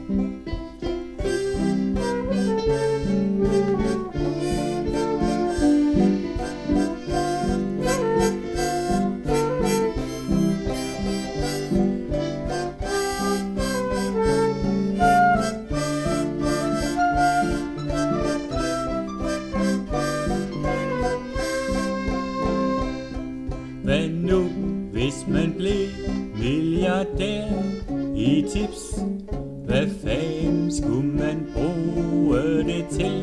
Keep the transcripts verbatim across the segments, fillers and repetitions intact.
Hvad nu, hvis man blev milliardær i tips? Hvad fanden skulle man bruge det til?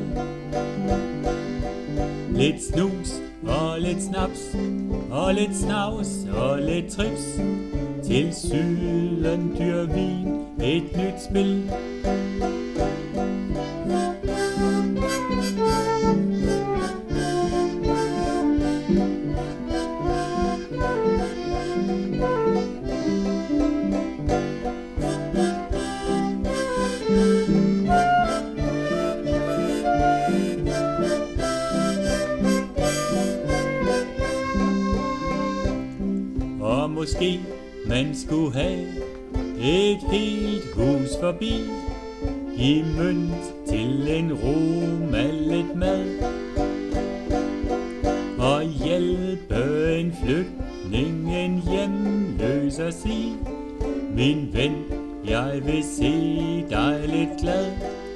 Lidt snus og lidt snaps og lidt snavs og lidt trips. Til syden dyr vin, et nyt spil. Og måske man skulle have et helt hus forbi. Giv mønt til en ro med lidt mad. Og hjælpe en flygtning, en hjemløs og sige: min ven, jeg vil se dig lidt glad.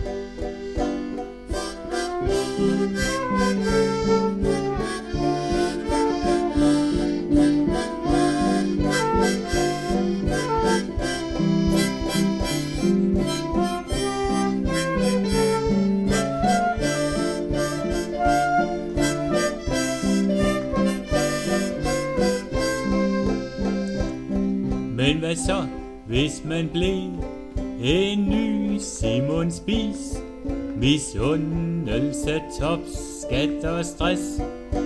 Men hvad så, hvis man blev en ny Simon Spies? Misundelse, topskat og stress.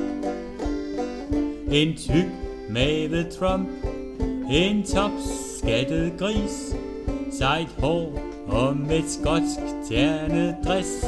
En tyk mavet Trump, en topskattet gris, sejt hår og med skotsk ternet dress.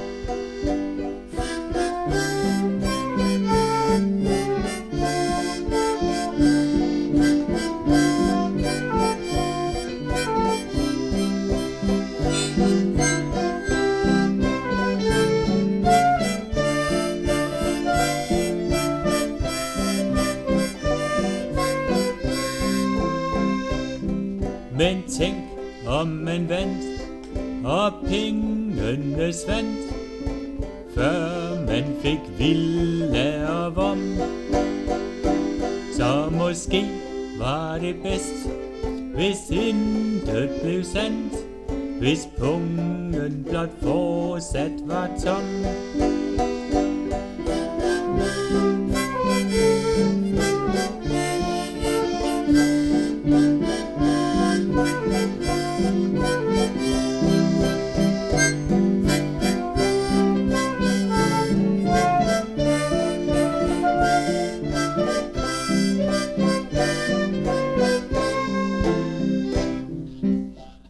Men tænk, om man vandt, og pengene svandt, før man fik villa og vom. Så måske var det bedst, hvis intet blev sandt, hvis pungen blot fortsat var tom.